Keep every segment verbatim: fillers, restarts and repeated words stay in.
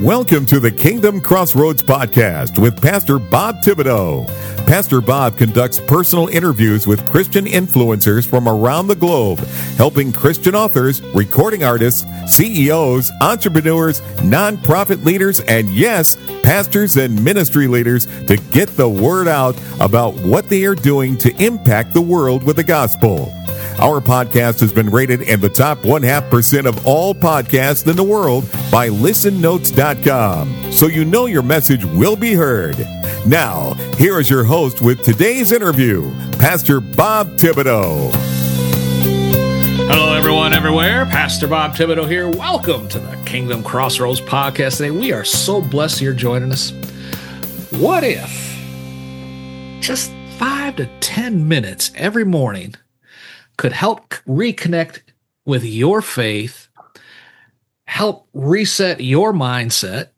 Welcome to the Kingdom Crossroads podcast with Pastor Bob Thibodeau. Pastor Bob conducts personal interviews with Christian influencers from around the globe, helping Christian authors, recording artists, C E Os, entrepreneurs, nonprofit leaders, and yes, pastors and ministry leaders to get the word out about what they are doing to impact the world with the gospel. Our podcast has been rated in the top one half percent of all podcasts in the world by listen notes dot com, so you know your message will be heard. Now, here is your host with today's interview, Pastor Bob Thibodeau. Hello, everyone, everywhere. Pastor Bob Thibodeau here. Welcome to the Kingdom Crossroads podcast today. We are so blessed you're joining us. What if just five to ten minutes every morning could help reconnect with your faith, help reset your mindset,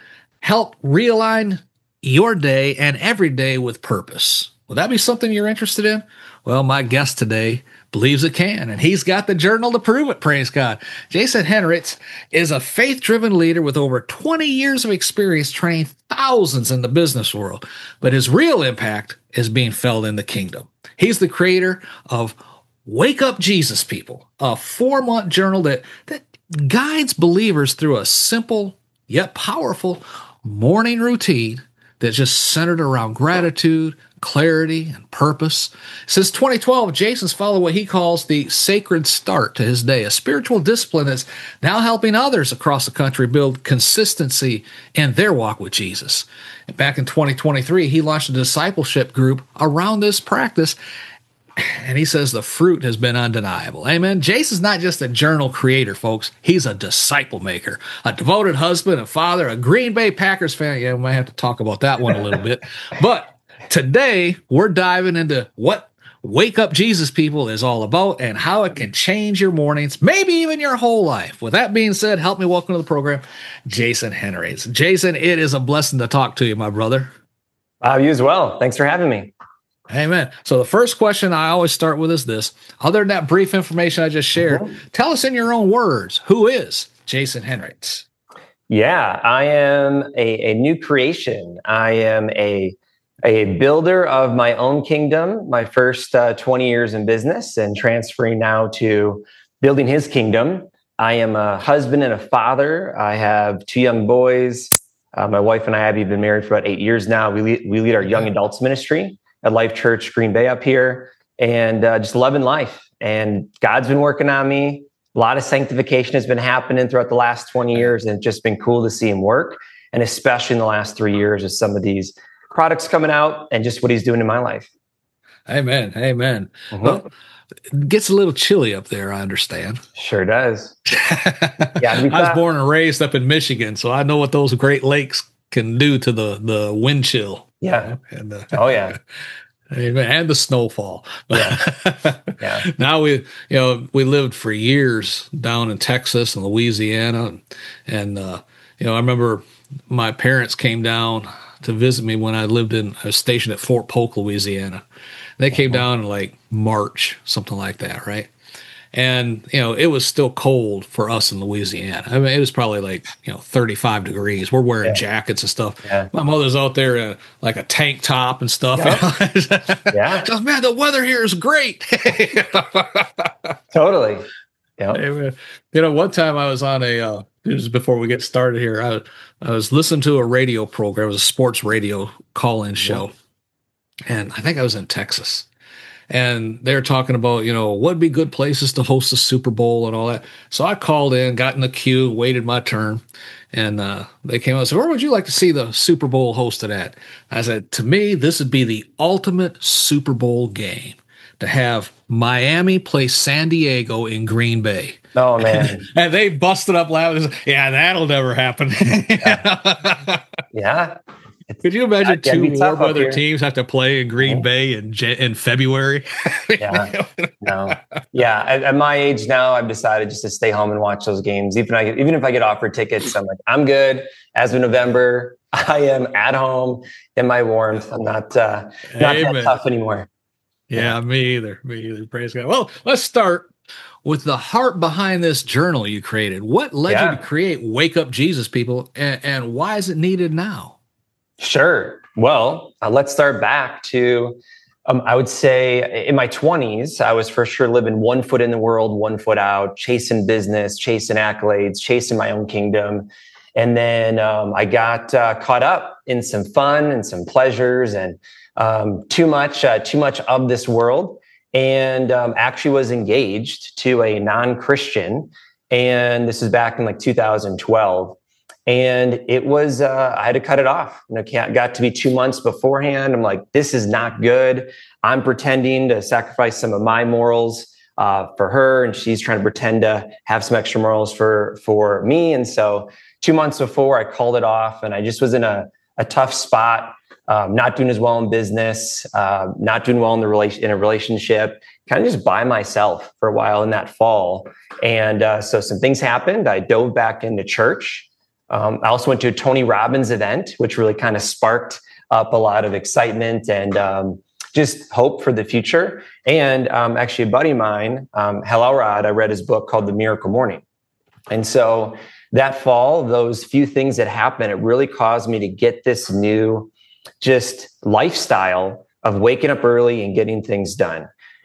help realign your day and every day with purpose? Would that be something you're interested in? Well, my guest today believes it can, and he's got the journal to prove it, praise God. Jason Henritz is a faith-driven leader with over twenty years of experience training thousands in the business world, but his real impact is being felt in the kingdom. He's the creator of Wake Up Jesus People, a four-month journal that, that guides believers through a simple yet powerful morning routine that's just centered around gratitude, clarity, and purpose. Since twenty twelve, Jason's followed what he calls the sacred start to his day, a spiritual discipline that's now helping others across the country build consistency in their walk with Jesus. And back in twenty twenty-three, he launched a discipleship group around this practice, and he says the fruit has been undeniable. Amen. Jason's not just a journal creator, folks. He's a disciple maker, a devoted husband and father, a Green Bay Packers fan. Yeah, we might have to talk about that one a little bit. But today, we're diving into what Wake Up Jesus People is all about and how it can change your mornings, maybe even your whole life. With that being said, help me welcome to the program, Jason Henritz. Jason, it is a blessing to talk to you, my brother. Uh, you as well. Thanks for having me. Amen. So the first question I always start with is this. Other than that brief information I just shared, mm-hmm. tell us in your own words, who is Jason Henritz? Yeah, I am a, a new creation. I am a, a builder of my own kingdom, my first uh, twenty years in business and transferring now to building his kingdom. I am a husband and a father. I have two young boys. Uh, my wife and I have been married for about eight years now. We lead, we lead our young adults ministry at Life Church Green Bay up here, and uh, just loving life. And God's been working on me. A lot of sanctification has been happening throughout the last twenty years, and it's just been cool to see him work. And especially in the last three years with some of these products coming out and just what he's doing in my life. Amen. Amen. Mm-hmm. Well, it gets a little chilly up there, I understand. Sure does. Yeah, I was born and raised up in Michigan, so I know what those Great Lakes can do to the, the wind chill. Yeah. And, uh, oh, yeah. And the snowfall. Yeah. Yeah. Now we, you know, we lived for years down in Texas and Louisiana. And, uh, you know, I remember my parents came down to visit me when I lived in, I was stationed at Fort Polk, Louisiana. They came down in like March, something like that, right? And, you know, it was still cold for us in Louisiana. I mean, it was probably like, you know, thirty-five degrees. We're wearing yeah. jackets and stuff. Yeah. My mother's out there in like a tank top and stuff. Yeah. yeah. Just, man, the weather here is great. Totally. Yeah. You know, one time I was on a, uh, this was before we get started here, I, I was listening to a radio program. It was a sports radio call-in show. Yeah. And I think I was in Texas. And they're talking about, you know, what'd be good places to host the Super Bowl and all that. So I called in, got in the queue, waited my turn. And uh, they came out and said, where would you like to see the Super Bowl hosted at? I said, to me, this would be the ultimate Super Bowl game, to have Miami play San Diego in Green Bay. Oh, man. And, and they busted up laughing. Yeah, that'll never happen. yeah. yeah. Could you imagine two warm weather teams have to play in Green Bay in in February? yeah, no, yeah. At, at my age now, I've decided just to stay home and watch those games. Even I even if I get offered tickets, I'm like, I'm good. As of November, I am at home in my warmth. I'm not uh, not that tough anymore. Yeah, me either. Me either. Praise God. Well, let's start with the heart behind this journal you created, what led Yeah. you to create Wake Up Jesus, people, and, and why is it needed now? Sure. Well, uh, let's start back to, um, I would say in my twenties, I was for sure living one foot in the world, one foot out, chasing business, chasing accolades, chasing my own kingdom. And then um, I got uh, caught up in some fun and some pleasures and um, too much, uh, too much of this world. And um, actually was engaged to a non-Christian. And this is back in like two thousand twelve. And it was, uh, I had to cut it off. You know, it got to be two months beforehand. I'm like, this is not good. I'm pretending to sacrifice some of my morals uh, for her. And she's trying to pretend to have some extra morals for, for me. And so two months before I called it off, and I just was in a, a tough spot, um, not doing as well in business, uh, not doing well in the relation, in a relationship, kind of just by myself for a while in that fall. And uh, so some things happened. I dove back into church. Um, I also went to a Tony Robbins event, which really kind of sparked up a lot of excitement and um, just hope for the future. And um, actually, a buddy of mine, um, Hal Elrod, I read his book called The Miracle Morning. And so that fall, those few things that happened, it really caused me to get this new just lifestyle of waking up early and getting things done.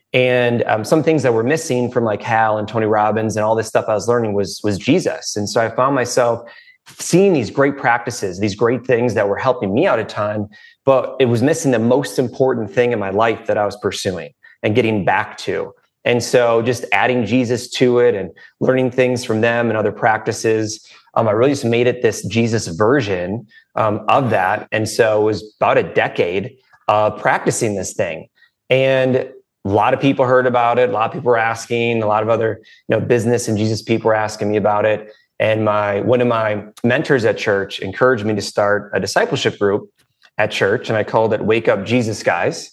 And um, some things that were missing from like Hal and Tony Robbins and all this stuff I was learning was, was Jesus. And so I found myself seeing these great practices, these great things that were helping me out at time, but it was missing the most important thing in my life that I was pursuing and getting back to. And so just adding Jesus to it and learning things from them and other practices, um, I really just made it this Jesus version um, of that. And so it was about a decade of practicing this thing. And a lot of people heard about it. A lot of people were asking, a lot of other, you know, business and Jesus people were asking me about it. And my one of my mentors at church encouraged me to start a discipleship group at church, and I called it Wake Up Jesus Guys.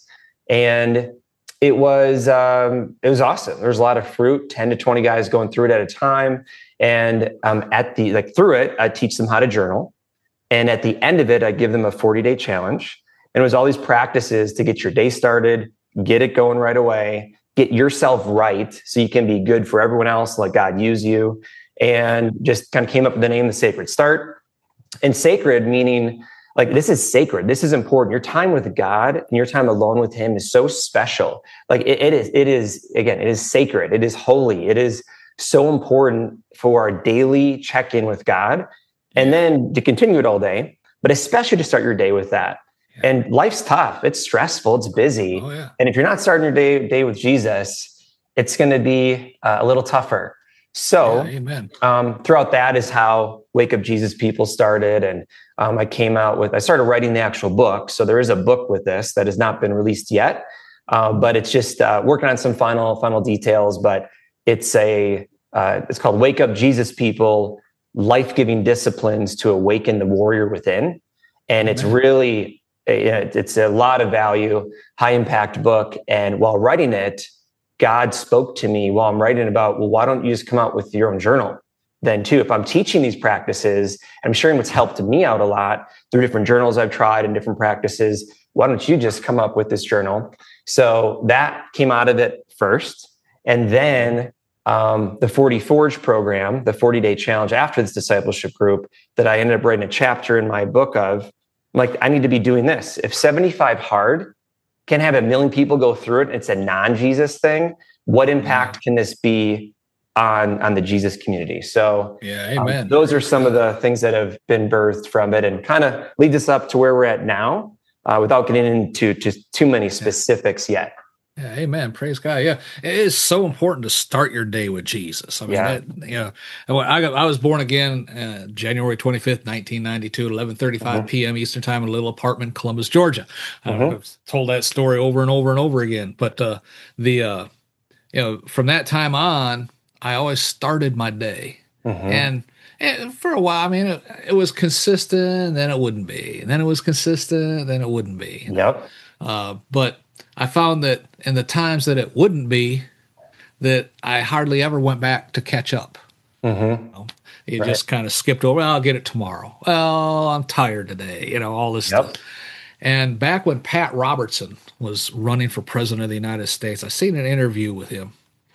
And it was um, it was awesome. There was a lot of fruit, ten to twenty guys going through it at a time. And um, at the like through it, I teach them how to journal. And at the end of it, I give them a forty day challenge. And it was all these practices to get your day started, get it going right away, get yourself right so you can be good for everyone else, let God use you. And just kind of came up with the name, The Sacred Start. And sacred meaning like, this is sacred. This is important. Your time with God and your time alone with him is so special. Like it, it is, it is, again, it is sacred. It is holy. It is so important for our daily check-in with God. And then to continue it all day, but especially to start your day with that. Yeah. And life's tough. It's stressful. It's busy. Oh, yeah. And if you're not starting your day, day with Jesus, it's going to be uh, a little tougher. So yeah, amen. Um, throughout that is how Wake Up Jesus People started. And um, I came out with, I started writing the actual book. So there is a book with this that has not been released yet, uh, but it's just uh, working on some final, final details. But it's a, uh, it's called Wake Up Jesus People, Life-Giving Disciplines to Awaken the Warrior Within. And it's amen. really, it's a lot of value, high impact book. And while writing it, God spoke to me while I'm writing about, well, why don't you just come out with your own journal then too? If I'm teaching these practices, I'm sharing what's helped me out a lot through different journals I've tried and different practices. Why don't you just come up with this journal? So that came out of it first. And then um, the forty Forge program, the forty day challenge after this discipleship group that I ended up writing a chapter in my book of, I'm like, I need to be doing this. If seventy-five hard can have a million people go through it, it's a non-Jesus thing, what impact can this be on, on the Jesus community? So yeah, amen. Um, those are some of the things that have been birthed from it and kind of lead us up to where we're at now uh, without getting into just too many specifics yet. Yeah, amen. Praise God. Yeah, it is so important to start your day with Jesus. I mean, yeah. that, you know, I got, I was born again uh, January twenty-fifth, nineteen ninety-two, eleven thirty-five uh-huh. p.m. Eastern Time in a little apartment in Columbus, Georgia. Uh-huh. I've told that story over and over and over again. But uh, the uh, you know, from that time on, I always started my day, uh-huh. and. And for a while, I mean, it, it was consistent, then it wouldn't be. And then it was consistent, then it wouldn't be. Yep. Uh, but I found that in the times that it wouldn't be, that I hardly ever went back to catch up. Mm-hmm. You know, you right. just kind of skipped over. Well, I'll get it tomorrow. Well, I'm tired today. You know, all this yep. stuff. And back when Pat Robertson was running for president of the United States, I seen an interview with him.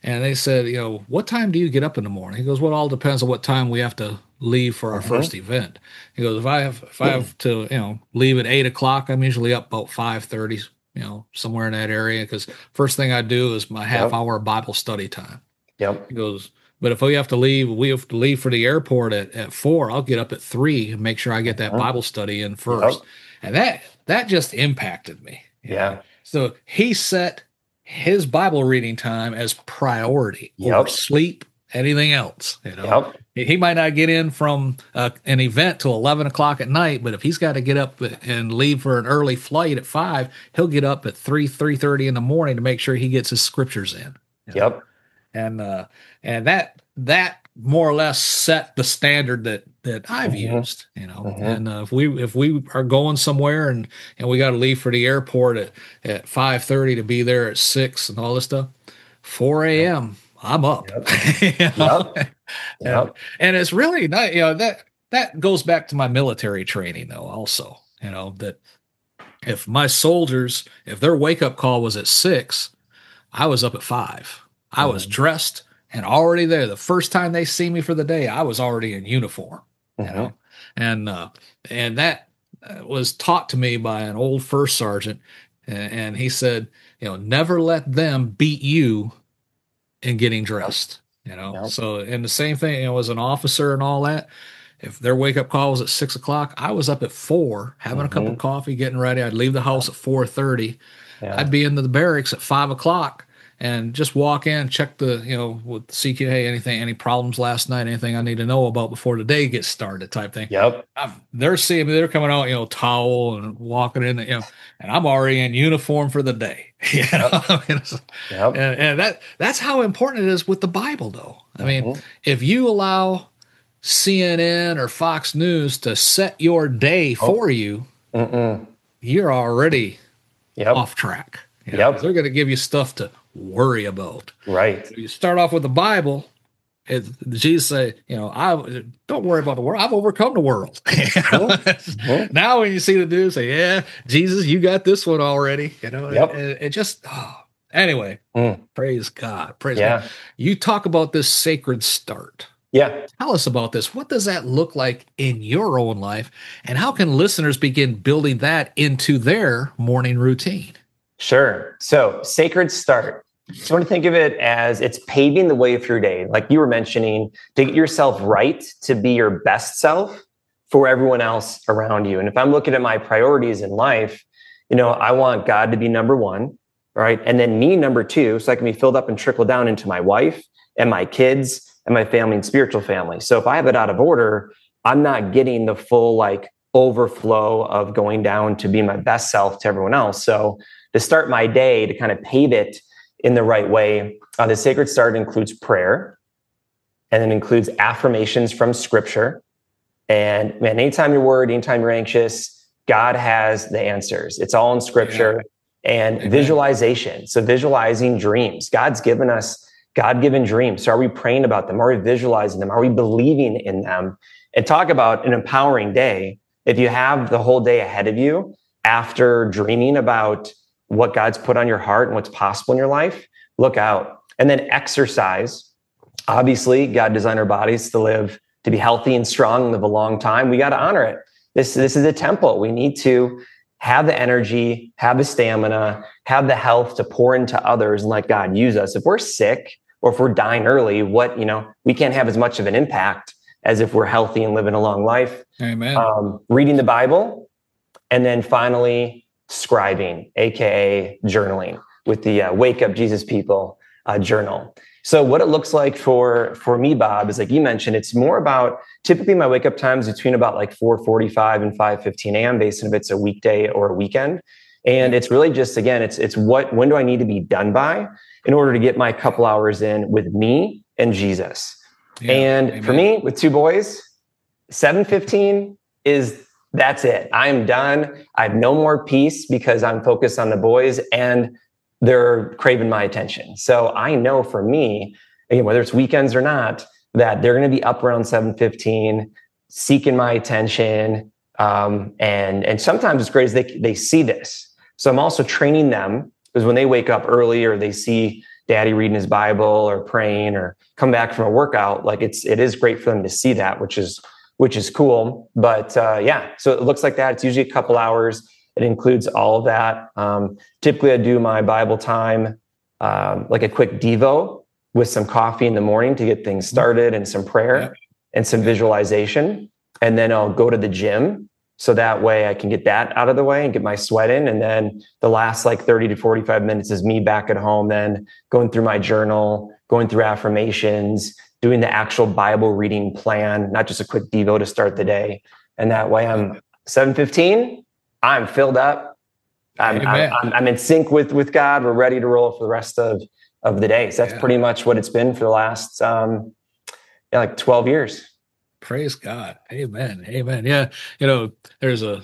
and they said, you know, what time do you get up in the morning? He goes, well, it all depends on what time we have to leave for our mm-hmm. first event. He goes, if I have if I have to, you know, leave at eight o'clock, I'm usually up about five thirty, you know, somewhere in that area, because first thing I do is my half yep. hour Bible study time. Yep. He goes, but if we have to leave, we have to leave for the airport at, at four, I'll get up at three and make sure I get that mm-hmm. Bible study in first. Yep. And that that just impacted me. Yeah. So he set his Bible reading time as priority yep. over sleep, anything else. You know, yep. he might not get in from uh, an event till eleven o'clock at night, but if he's got to get up and leave for an early flight at five, he'll get up at three, three thirty in the morning to make sure he gets his scriptures in. You know? Yep. And uh, and that that more or less set the standard that that I've mm-hmm. used, you know. Mm-hmm. And uh, if we if we are going somewhere and, and we got to leave for the airport at, at five thirty to be there at six and all this stuff, four a.m. I'm up. Yep. you know? Yep. and, yep. and it's really not, you know, that that goes back to my military training though. Also, you know, that if my soldiers, if their wake up call was at six, I was up at five. I was dressed and already there. The first time they see me for the day, I was already in uniform, mm-hmm. you know, and uh, and that was taught to me by an old first sergeant, and, and he said, you know, never let them beat you in getting dressed, you know. Yep. So, and the same thing, you know, as an officer and all that. If their wake up call was at six o'clock, I was up at four, having mm-hmm. a cup of coffee, getting ready. I'd leave the house at four thirty. Yeah. I'd be into the barracks at five o'clock. And just walk in, check the, you know, with C Q, hey, anything, any problems last night, anything I need to know about before the day gets started type thing. Yep. I'm, they're seeing me, they're coming out, you know, towel and walking in, you know, and I'm already in uniform for the day. You know, yep. I mean, yep. and, and that that's how important it is with the Bible, though. I mean, mm-hmm. if you allow C N N or Fox News to set your day oh. for you, Mm-mm. you're already yep. off track. You know, yep. They're going to give you stuff to worry about. Right. So you start off with the Bible. It, Jesus say, you know, I don't worry about the world. I've overcome the world. You know? mm-hmm. Now when you see the dude say, yeah, Jesus, you got this one already. You know, yep. it, it just, oh. Anyway, mm. praise God. Praise yeah. God. You talk about this sacred start. Yeah. Tell us about this. What does that look like in your own life? And how can listeners begin building that into their morning routine? Sure. So sacred start. So I want to think of it as it's paving the way through your day. Like you were mentioning, to get yourself right, to be your best self for everyone else around you. And if I'm looking at my priorities in life, you know, I want God to be number one, right? And then me number two, so I can be filled up and trickle down into my wife and my kids and my family and spiritual family. So if I have it out of order, I'm not getting the full like overflow of going down to be my best self to everyone else. So to start my day, to kind of pave it in the right way, uh, the sacred start includes prayer, and it includes affirmations from scripture. And man, anytime you're worried, anytime you're anxious, God has the answers. It's all in scripture. Yeah. And Amen. Visualization. So visualizing dreams. God's given us God-given dreams. So are we praying about them? Are we visualizing them? Are we believing in them? And talk about an empowering day. If you have the whole day ahead of you after dreaming about what God's put on your heart and what's possible in your life, look out. And then exercise. Obviously, God designed our bodies to live, to be healthy and strong and live a long time. We got to honor it. This, this is a temple. We need to have the energy, have the stamina, have the health to pour into others and let God use us. If we're sick or if we're dying early, what, you know, we can't have as much of an impact as if we're healthy and living a long life. Amen. Um, reading the Bible. And then finally, scribing, A K A journaling, with the uh, Wake Up Jesus People uh, journal. So what it looks like for, for me, Bob, is like you mentioned, it's more about typically my wake up times between about like four forty-five and five fifteen a.m. based on if it's a weekday or a weekend. And it's really just, again, it's, it's what, when do I need to be done by in order to get my couple hours in with me and Jesus? Yeah, and amen. For me, with two boys, seven fifteen is that's it. I'm done. I have no more peace because I'm focused on the boys and they're craving my attention. So I know for me, again, whether it's weekends or not, that they're going to be up around seven fifteen, seeking my attention. Um, and, and sometimes it's great as they, they see this. So I'm also training them, because when they wake up early or they see, daddy reading his Bible or praying or come back from a workout, like it's, it is great for them to see that, which is, which is cool. But uh, yeah, so it looks like that. It's usually a couple hours. It includes all of that. Um, typically I do my Bible time, um, like a quick Devo with some coffee in the morning to get things started and some prayer yeah. and some yeah. visualization. And then I'll go to the gym. So that way I can get that out of the way and get my sweat in. And then the last like thirty to forty-five minutes is me back at home, then going through my journal, going through affirmations, doing the actual Bible reading plan, not just a quick Devo to start the day. And that way I'm seven fifteen, I'm filled up. I'm, I'm, I'm, I'm in sync with, with God. We're ready to roll for the rest of, of the day. So that's yeah. pretty much what it's been for the last um, yeah, like twelve years. Praise God. Amen. Amen. Yeah. You know, there's a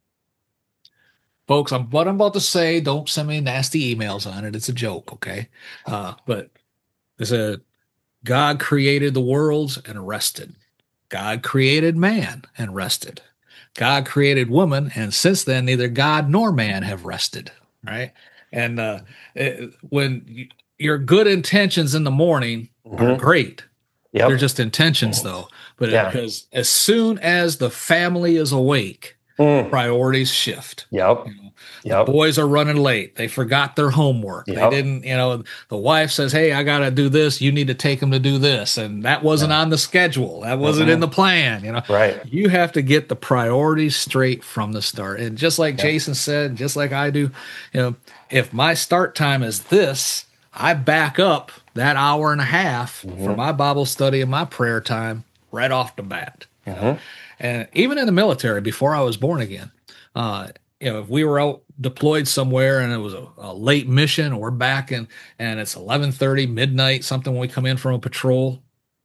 folks, I'm what I'm about to say, don't send me nasty emails on it. It's a joke. Okay. Uh, but there's a God created the worlds and rested. God created man and rested. God created woman. And since then, neither God nor man have rested. Right. And uh, it, when you, your good intentions in the morning mm-hmm. are great. Yep. They're just intentions though. But yeah. because as soon as the family is awake, mm. priorities shift. Yep. You know, yep. The boys are running late. They forgot their homework. Yep. They didn't, you know, the wife says, hey, I got to do this. You need to take them to do this. And that wasn't yeah. on the schedule. That wasn't mm-hmm. in the plan. You know, right. You have to get the priorities straight from the start. And just like yeah. Jason said, just like I do, you know, if my start time is this, I back up that hour and a half mm-hmm. for my Bible study and my prayer time right off the bat. Mm-hmm. And even in the military, before I was born again, uh, you know, if we were out deployed somewhere and it was a, a late mission, or we're back and and it's eleven thirty, midnight, something when we come in from a patrol,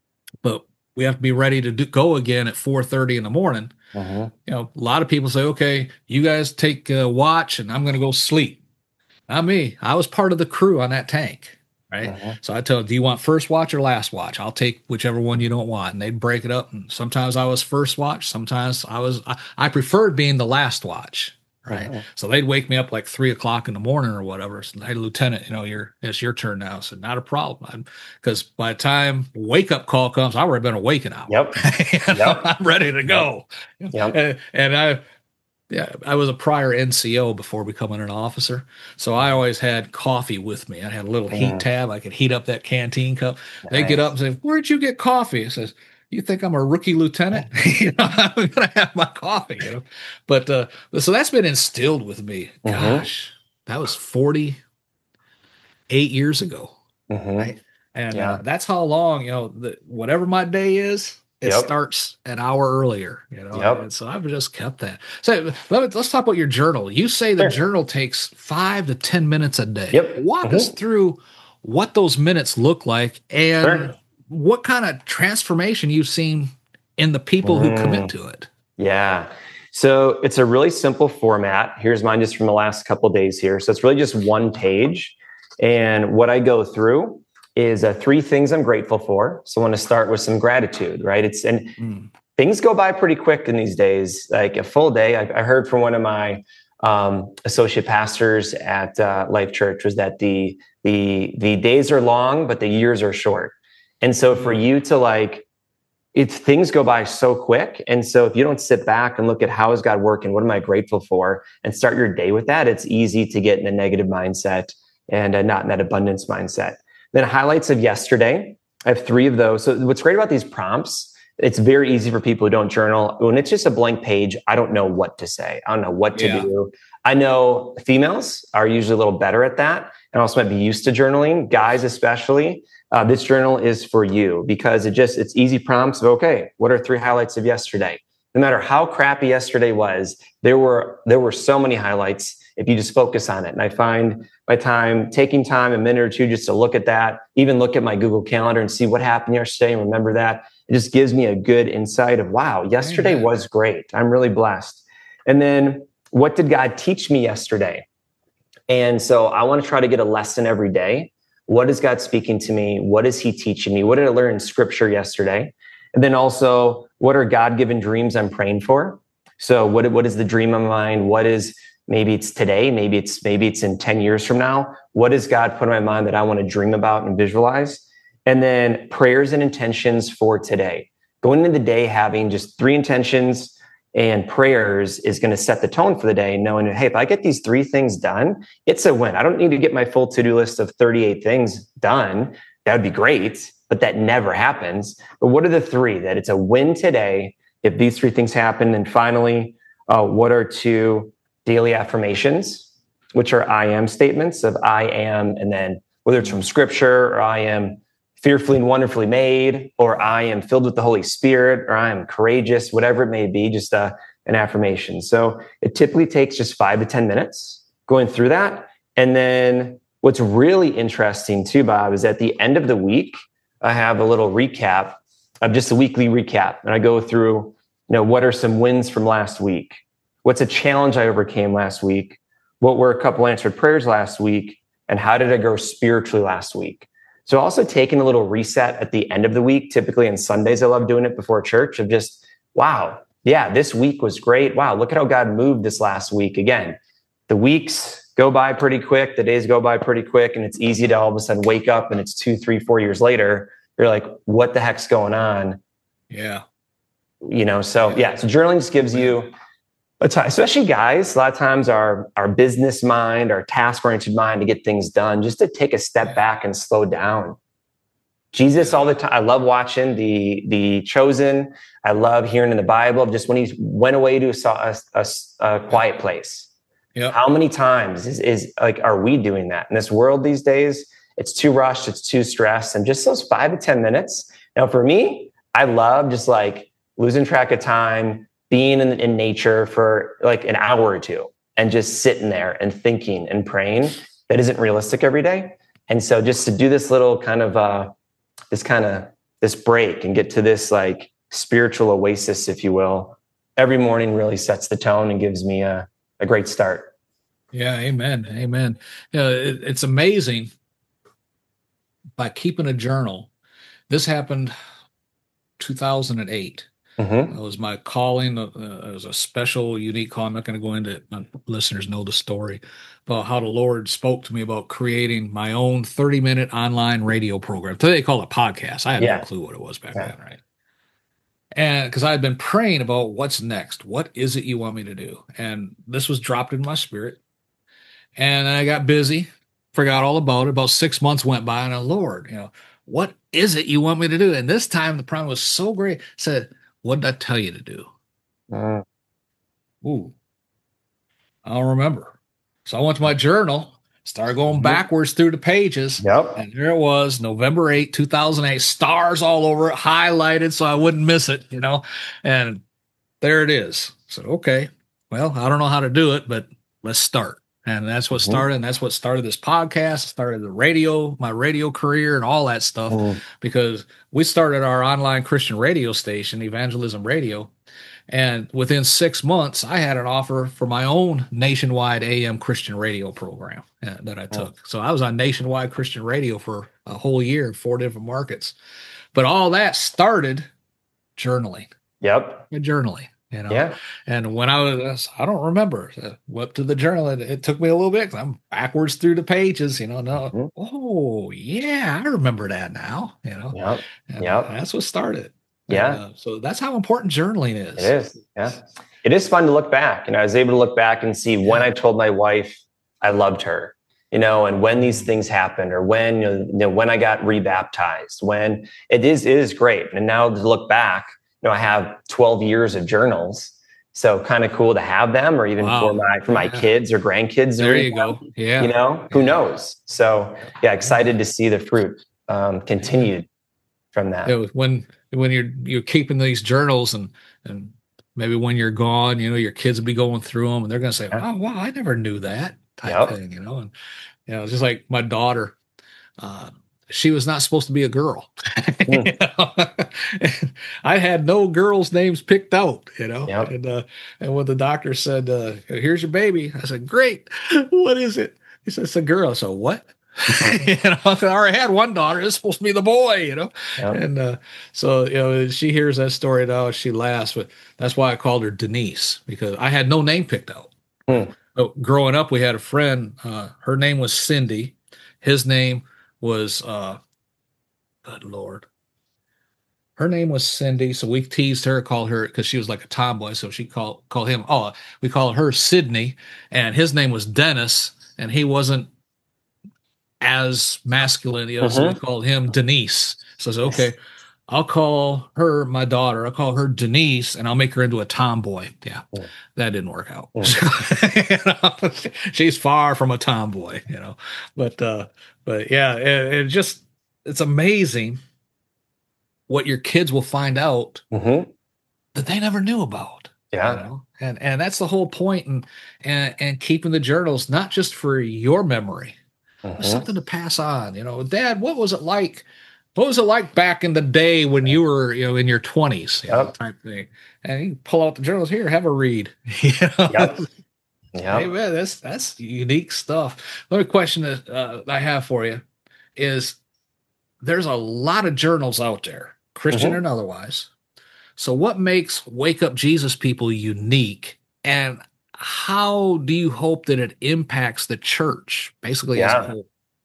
but we have to be ready to do, go again at four thirty in the morning. Mm-hmm. You know, a lot of people say, okay, you guys take a watch and I'm going to go sleep. Not me. I was part of the crew on that tank. Right. Uh-huh. So I tell them, do you want first watch or last watch? I'll take whichever one you don't want. And they'd break it up. And sometimes I was first watch. Sometimes I was, I, I preferred being the last watch. Right. Uh-huh. So they'd wake me up like three o'clock in the morning or whatever. So, hey, Lieutenant, you know, you're, it's your turn now. So not a problem. Because by the time wake up call comes, I already been awake an hour. Yep. you know, yep. I'm ready to go. Yep. And, and I, Yeah, I was a prior N C O before becoming an officer, so I always had coffee with me. I had a little heat mm. tab. I could heat up that canteen cup. Nice. They get up and say, "Where'd you get coffee?" I says, "You think I'm a rookie lieutenant? you know, I'm gonna have my coffee." You know, but uh, so that's been instilled with me. Mm-hmm. Gosh, that was forty-eight years ago, mm-hmm. right? And yeah. uh, that's how long you know the, whatever my day is. It yep. starts an hour earlier, you know, yep. and so I've just kept that. So let me, let's talk about your journal. You say the sure. journal takes five to ten minutes a day. Yep. Walk mm-hmm. us through what those minutes look like and sure. what kind of transformation you've seen in the people mm. who commit to it. Yeah. So it's a really simple format. Here's mine just from the last couple of days here. So it's really just one page. And what I go through is uh, three things I'm grateful for. So I want to start with some gratitude, right? It's and mm. things go by pretty quick in these days. Like a full day, I, I heard from one of my um, associate pastors at uh, Life Church was that the the the days are long, but the years are short. And so for you to like, it's things go by so quick. And so if you don't sit back and look at how is God working, what am I grateful for, and start your day with that, it's easy to get in a negative mindset and uh, not in that abundance mindset. Then highlights of yesterday. I have three of those. So what's great about these prompts, it's very easy for people who don't journal. When it's just a blank page, I don't know what to say. I don't know what to yeah. do. I know females are usually a little better at that and also might be used to journaling. Guys, especially, uh, this journal is for you because it just, it's easy prompts of, okay, what are three highlights of yesterday? No matter how crappy yesterday was, there were, there were so many highlights if you just focus on it. And I find my time, taking time, a minute or two just to look at that, even look at my Google Calendar and see what happened yesterday and remember that, it just gives me a good insight of, wow, yesterday Amen. Was great. I'm really blessed. And then what did God teach me yesterday? And so I want to try to get a lesson every day. What is God speaking to me? What is he teaching me? What did I learn in scripture yesterday? And then also, what are God-given dreams I'm praying for? So what, what is the dream of mine? What is Maybe it's today. Maybe it's maybe it's in ten years from now. What does God put in my mind that I want to dream about and visualize? And then prayers and intentions for today. Going into the day having just three intentions and prayers is going to set the tone for the day, knowing, hey, if I get these three things done, it's a win. I don't need to get my full to-do list of thirty-eight things done. That would be great, but that never happens. But what are the three? That it's a win today if these three things happen. And finally, uh, what are two daily affirmations, which are I am statements of I am, and then whether it's from scripture or I am fearfully and wonderfully made, or I am filled with the Holy Spirit, or I am courageous, whatever it may be, just uh, an affirmation. So it typically takes just five to ten minutes going through that. And then what's really interesting too, Bob, is at the end of the week, I have a little recap of just a weekly recap. And I go through, you know, what are some wins from last week? What's a challenge I overcame last week? What were a couple answered prayers last week? And how did I grow spiritually last week? So also taking a little reset at the end of the week, typically on Sundays, I love doing it before church, of just, wow, yeah, this week was great. Wow, look at how God moved this last week. Again, the weeks go by pretty quick. The days go by pretty quick. And it's easy to all of a sudden wake up and it's two, three, four years later. You're like, what the heck's going on? Yeah. You know, so yeah, so journaling just gives you a time, especially guys, a lot of times our, our business mind, our task-oriented mind to get things done, just to take a step back and slow down. Jesus all the time. I love watching the, the Chosen. I love hearing in the Bible, just when he went away to a, a, a quiet place. Yep. How many times is, is like, are we doing that in this world these days? It's too rushed. It's too stressed. And just those five to ten minutes. Now for me, I love just like losing track of time, being in, in nature for like an hour or two and just sitting there and thinking and praying. That isn't realistic every day. And so just to do this little kind of, uh, this kind of, this break and get to this like spiritual oasis, if you will, every morning really sets the tone and gives me a, a great start. Yeah. Amen. Amen. You know, it, it's amazing by keeping a journal. This happened two thousand eight. Mm-hmm. It was my calling. Uh, it was a special, unique call. I'm not going to go into it. My listeners know the story about how the Lord spoke to me about creating my own thirty minute online radio program. Today they call it podcast. I had yeah. no clue what it was back yeah. then, right? And because I had been praying about what's next. What is it you want me to do? And this was dropped in my spirit. And I got busy, forgot all about it. About six months went by, and I, Lord, you know, what is it you want me to do? And this time the problem was so great. I said, what did I tell you to do? Uh, Ooh, I don't remember. So I went to my journal, started going backwards through the pages. Yep. And there it was, November eighth, two thousand eight, stars all over it, highlighted so I wouldn't miss it, you know. And there it is. So, okay, well, I don't know how to do it, but let's start. And that's what started, and that's what started this podcast, started the radio, my radio career and all that stuff, mm. because we started our online Christian radio station, Evangelism Radio. And within six months, I had an offer for my own nationwide A M Christian radio program uh, that I took. Oh. So I was on nationwide Christian radio for a whole year in four different markets. But all that started journaling. Yep. Journaling. You know, yeah. And when I was, I don't remember, I went to the journal. It, it took me a little bit because I'm backwards through the pages, you know. No, mm-hmm. Oh, yeah, I remember that now, you know. Yep. And yep. That's what started. Yeah. And, uh, so that's how important journaling is. It is. Yeah. It is fun to look back. You know, I was able to look back and see yeah. when I told my wife I loved her, you know, and when these things happened, or when, you know, you know when I got rebaptized, when it is, it is great. And now to look back, you know, I have twelve years of journals, so kind of cool to have them, or even wow. for my for my yeah. kids or grandkids. There you them, go. Yeah, you know, who knows? So yeah, excited to see the fruit um, continued from that. Yeah, when when you're you're keeping these journals, and and maybe when you're gone, you know, your kids will be going through them, and they're going to say, "Oh, wow, I never knew that," type yep. thing, you know. And you know, it's just like my daughter. Uh, She was not supposed to be a girl. Mm. You know? I had no girls' names picked out, you know. Yep. And uh, and when the doctor said, uh, "Here's your baby," I said, "Great. What is it?" He said, "It's a girl." So what? You know, I already had one daughter. It's supposed to be the boy, you know. Yep. And uh, so you know, she hears that story now, she laughs. But that's why I called her Denise, because I had no name picked out. Mm. Oh, growing up, we had a friend. Uh, her name was Cindy. His name was, uh, good Lord. Her name was Cindy, so we teased her, called her because she was like a tomboy. So she called called him. Oh, we called her Sydney, and his name was Dennis, and he wasn't as masculine, you know. So we Mm-hmm. called him Denise. So I said, okay, I'll call her my daughter. I'll call her Denise, and I'll make her into a tomboy. Yeah, that didn't work out. You know, she's far from a tomboy, you know. But uh, but yeah, it, it just it's amazing what your kids will find out Mm-hmm. that they never knew about. Yeah. You know? And and that's the whole point, and and and keeping the journals not just for your memory, but Mm-hmm. something to pass on. You know, Dad, what was it like? What was it like back in the day when you were, you know, in your twenties, you know, Yep. type thing? And you pull out the journals here, have a read. You know? Yep. Hey, Yep. man, that's that's unique stuff. Another question that uh, I have for you is: there's a lot of journals out there, Christian Mm-hmm. and otherwise. So, what makes Wake Up Jesus people unique, and how do you hope that it impacts the church, basically as a Yeah. whole?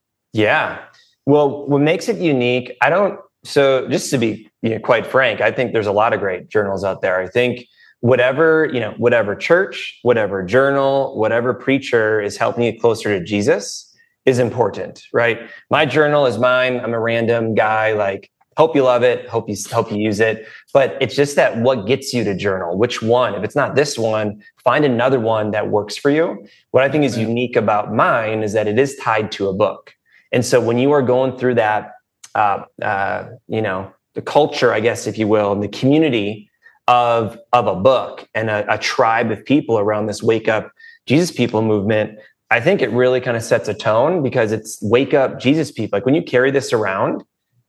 Yeah. Well, what makes it unique, I don't, so just to be, you know, quite frank, I think there's a lot of great journals out there. I think whatever, you know, whatever church, whatever journal, whatever preacher is helping you closer to Jesus is important, right? My journal is mine. I'm a random guy. Like, hope you love it. Hope you, hope you use it. But it's just that what gets you to journal, which one? If it's not this one, find another one that works for you. What I think is Yeah. unique about mine is that it is tied to a book. And so when you are going through that, uh, uh, you know, the culture, I guess, if you will, and the community of, of a book and a, a tribe of people around this Wake Up Jesus People movement, I think it really kind of sets a tone, because it's Wake Up Jesus People. Like when you carry this around,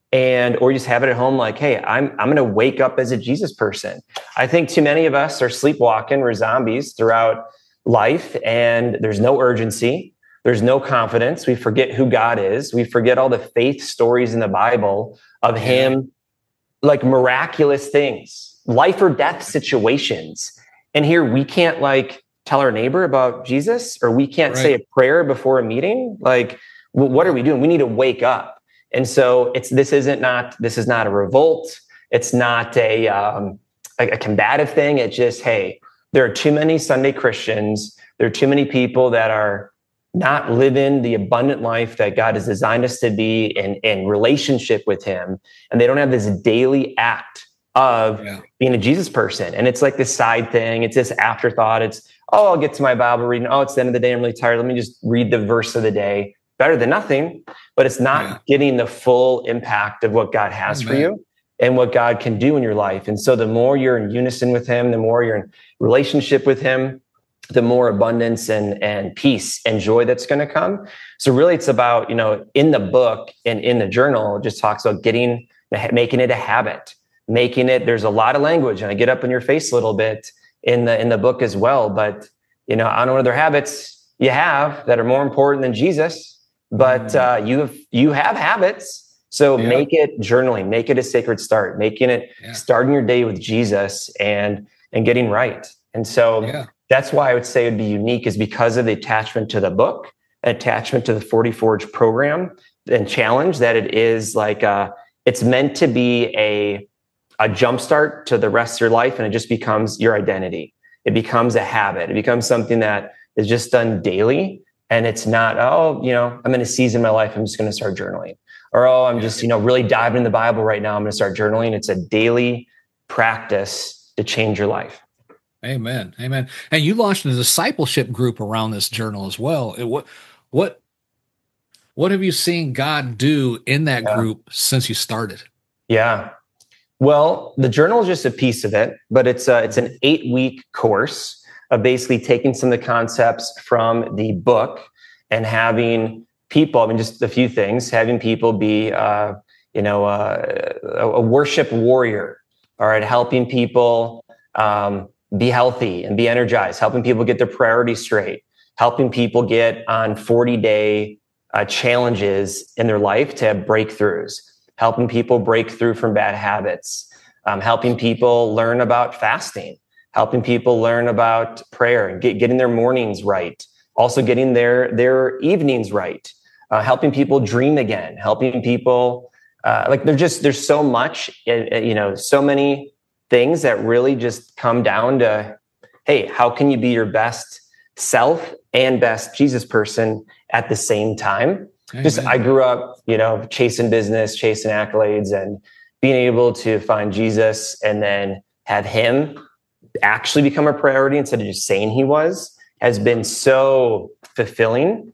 and or you just have it at home, like, hey, I'm I'm going to wake up as a Jesus person. I think too many of us are sleepwalking, we're zombies throughout life, and there's no urgency. There's no confidence. We forget who God is. We forget all the faith stories in the Bible of him, like miraculous things, life or death situations. And here we can't like tell our neighbor about Jesus, or we can't Right. say a prayer before a meeting. Like, well, what are we doing? We need to wake up. And so it's, this isn't not, this is not a revolt. It's not a, um, a, a combative thing. It's just, hey, there are too many Sunday Christians. There are too many people that are not living the abundant life that God has designed us to be in, in relationship with him. And they don't have this daily act of Yeah. being a Jesus person. And it's like this side thing. It's this afterthought. It's, oh, I'll get to my Bible reading. Oh, it's the end of the day. I'm really tired. Let me just read the verse of the day. Better than nothing, but it's not Yeah. getting the full impact of what God has Amen. for you and what God can do in your life. And so the more you're in unison with him, the more you're in relationship with him, the more abundance and, and peace and joy that's going to come. So really it's about, you know, in the book and in the journal, it just talks about getting, making it a habit, making it, there's a lot of language, and I get up in your face a little bit in the, in the book as well. But, you know, I don't know what other habits you have that are more important than Jesus, but uh, you have, you have habits. So Yeah. make it journaling, make it a sacred start, making it Yeah. starting your day with Jesus and, and getting right. And so Yeah. that's why I would say it'd be unique, is because of the attachment to the book, attachment to the forty Forge program and challenge, that it is like, uh, it's meant to be a, a jumpstart to the rest of your life. And it just becomes your identity. It becomes a habit. It becomes something that is just done daily. And it's not, oh, you know, I'm in a season of my life, I'm just going to start journaling. Or, oh, I'm just, you know, really diving in the Bible right now, I'm going to start journaling. It's a daily practice to change your life. Amen. Amen. And you launched a discipleship group around this journal as well. It- What, what, what have you seen God do in that Yeah. group since you started? Yeah. Well, the journal is just a piece of it, but it's a, it's an eight week course of basically taking some of the concepts from the book and having people, I mean, just a few things, having people be, uh, you know, uh, a, a worship warrior, all right, helping people um, be healthy and be energized, helping people get their priorities straight, helping people get on forty day uh, challenges in their life to have breakthroughs, helping people break through from bad habits, um, helping people learn about fasting, helping people learn about prayer and get, getting their mornings right, also getting their, their evenings right, uh, helping people dream again, helping people, uh, like they're just, there's so much, uh, you know, so many things that really just come down to, hey, how can you be your best self and best Jesus person at the same time? Amen. Just, I grew up, you know, chasing business, chasing accolades, and being able to find Jesus and then have him actually become a priority instead of just saying he was, has been so fulfilling.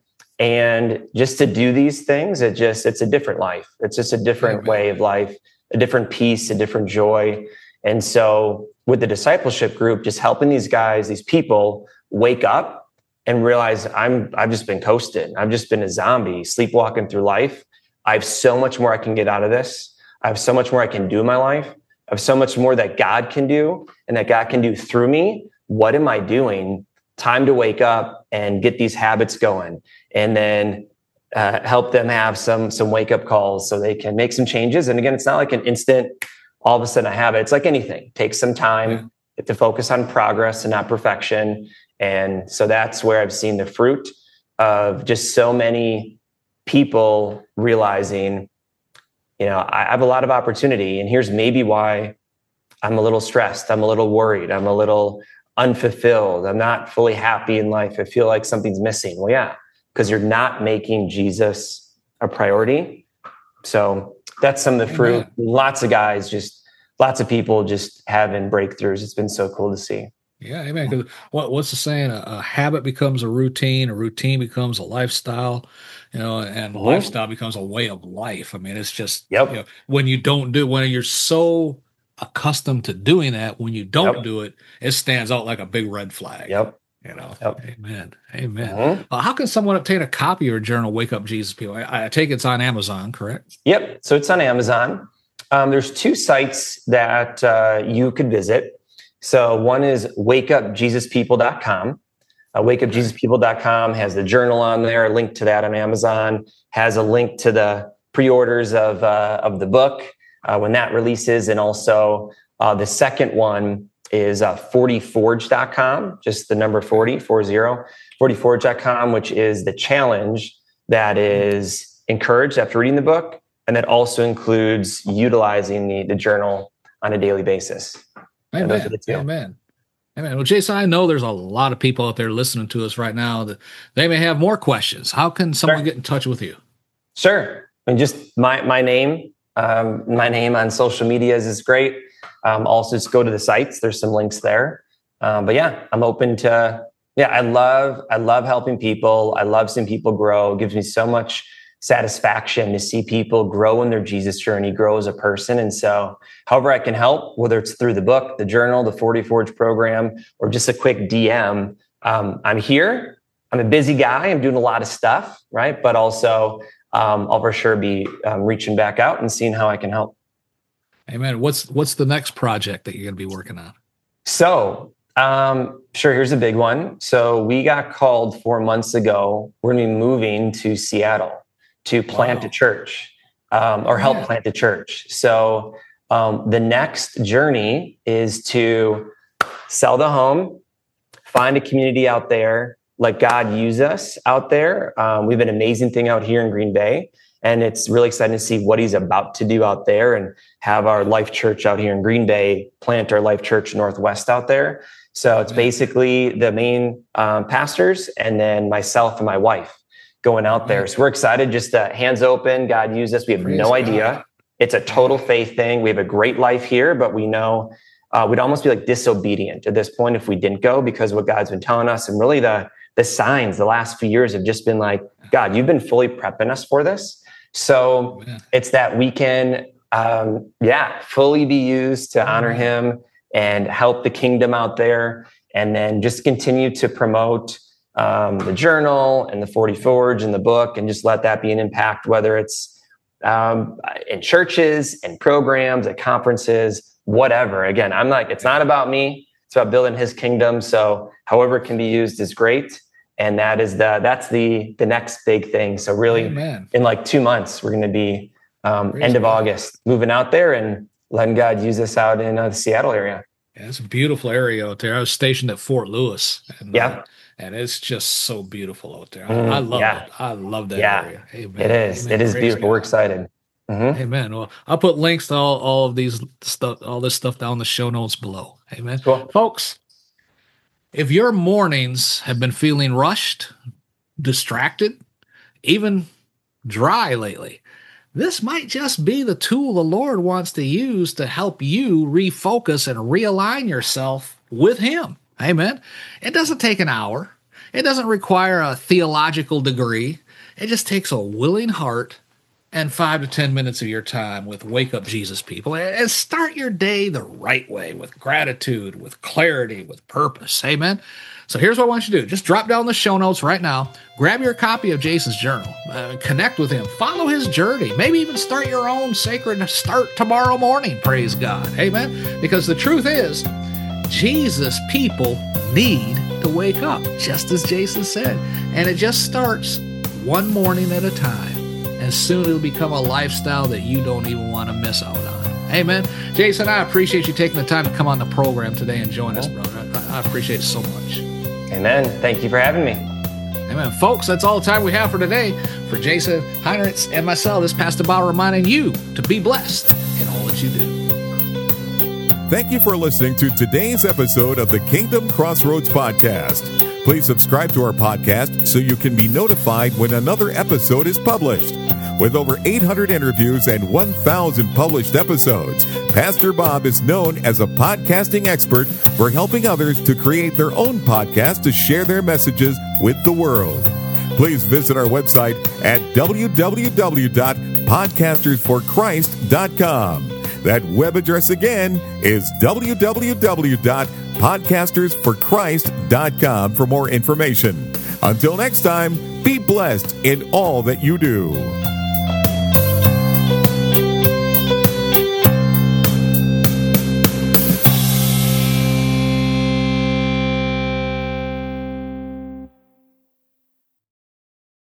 And just to do these things, it just, it's a different life. It's just a different Amen. Way of life, a different peace, a different joy. And so with the discipleship group, just helping these guys, these people wake up and realize I'm, I've just been coasting. I've just been a zombie sleepwalking through life. I have so much more I can get out of this. I have so much more I can do in my life. I have so much more that God can do and that God can do through me. What am I doing? Time to wake up and get these habits going, and then uh, help them have some, some wake up calls so they can make some changes. And again, it's not like an instant, all of a sudden I have it. It's like anything. It takes some time. You have to focus on progress and not perfection. And so that's where I've seen the fruit of just so many people realizing, you know, I have a lot of opportunity, and here's maybe why I'm a little stressed. I'm a little worried. I'm a little unfulfilled. I'm not fully happy in life. I feel like something's missing. Well, yeah, because you're not making Jesus a priority. So that's some of the fruit. Amen. Lots of guys, just lots of people just having breakthroughs. It's been so cool to see. Yeah, amen. Because what, what's the saying? A, a habit becomes a routine. A routine becomes a lifestyle. You know, and mm-hmm. lifestyle becomes a way of life. I mean, it's just yep. you know, when you don't do, when you're so accustomed to doing that, when you don't yep. do it, it stands out like a big red flag. Yep. You know, yep. amen. Amen. Mm-hmm. Uh, how can someone obtain a copy of your journal, Wake Up Jesus People? I, I take it's on Amazon, correct? Yep. So it's on Amazon. Um, there's two sites that uh, you could visit. So one is wake up jesus people dot com. Uh, wake up jesus people dot com has the journal on there, a link to that on Amazon, has a link to the pre-orders of, uh, of the book uh, when that releases. And also uh, the second one is uh, forty forge dot com, just the number forty, four zero, forty forge dot com, which is the challenge that is encouraged after reading the book. And that also includes utilizing the, the journal on a daily basis. Amen. Amen. Amen. Well, Jason, I know there's a lot of people out there listening to us right now that they may have more questions. How can someone sure. get in touch with you? Sure. I mean, just my, my name, um, my name on social medias is great. Um, also just go to the sites. There's some links there. Um, but yeah, I'm open to, yeah, I love, I love helping people. I love seeing people grow. It gives me so much satisfaction to see people grow in their Jesus journey, grow as a person. And so however I can help, whether it's through the book, the journal, the forty forge program, or just a quick D M, um, I'm here. I'm a busy guy. I'm doing a lot of stuff, right? But also um, I'll for sure be um, reaching back out and seeing how I can help. Amen. What's, what's the next project that you're going to be working on? So um, sure. Here's a big one. So we got called four months ago. We're going to be moving to Seattle to plant wow. a church um, or help yeah. plant a church. So um, the next journey is to sell the home, find a community out there, let God use us out there. Um, we have an amazing thing out here in Green Bay, and it's really exciting to see what he's about to do out there and have our Life Church out here in Green Bay plant our Life Church Northwest out there. So it's basically the main um, pastors and then myself and my wife going out there. So we're excited, just uh, hands open, God use us. We have Praise no idea. God. It's a total faith thing. We have a great life here, but we know uh, we'd almost be like disobedient at this point if we didn't go, because what God's been telling us, and really the, the signs the last few years have just been like, God, you've been fully prepping us for this. So yeah. it's that we can, um, yeah, fully be used to honor him and help the kingdom out there. And then just continue to promote Um, the journal and the forty forge and the book, and just let that be an impact, whether it's um, in churches and programs, at conferences, whatever. Again, I'm like, it's not about me. It's about building his kingdom. So however it can be used is great. And that is the, that's the, the next big thing. So really Amen. In like two months, we're going to be um, end of God. August, moving out there and letting God use us out in uh, the Seattle area. Yeah, it's a beautiful area out there. I was stationed at Fort Lewis. And, yeah. Uh, and it's just so beautiful out there. I, Mm, I love yeah. it. I love that Yeah. area. Amen. It is. Amen. It is Praise beautiful. God. We're excited. Mm-hmm. Amen. Well, I'll put links to all, all of these stuff, all this stuff down in the show notes below. Amen. Cool. Folks, if your mornings have been feeling rushed, distracted, even dry lately, this might just be the tool the Lord wants to use to help you refocus and realign yourself with Him. Amen. It doesn't take an hour. It doesn't require a theological degree. It just takes a willing heart and five to ten minutes of your time with Wake Up Jesus people, and start your day the right way, with gratitude, with clarity, with purpose. Amen. So here's what I want you to do. Just drop down the show notes right now. Grab your copy of Jason's journal. Uh, connect with him. Follow his journey. Maybe even start your own sacred start tomorrow morning. Praise God. Amen. Because the truth is, Jesus people need to wake up, just as Jason said. And it just starts one morning at a time. And soon it'll become a lifestyle that you don't even want to miss out on. Amen. Jason, I appreciate you taking the time to come on the program today and join us, brother. I, I appreciate it so much. Amen. Thank you for having me. Amen. Folks, that's all the time we have for today. For Jason Heinrichs and myself, this is Pastor Bob reminding you to be blessed in all that you do. Thank you for listening to today's episode of the Kingdom Crossroads Podcast. Please subscribe to our podcast so you can be notified when another episode is published. With over eight hundred interviews and one thousand published episodes, Pastor Bob is known as a podcasting expert for helping others to create their own podcast to share their messages with the world. Please visit our website at w w w dot podcasters for christ dot com. That web address again is w w w dot podcasters for christ dot com for more information. Until next time, be blessed in all that you do.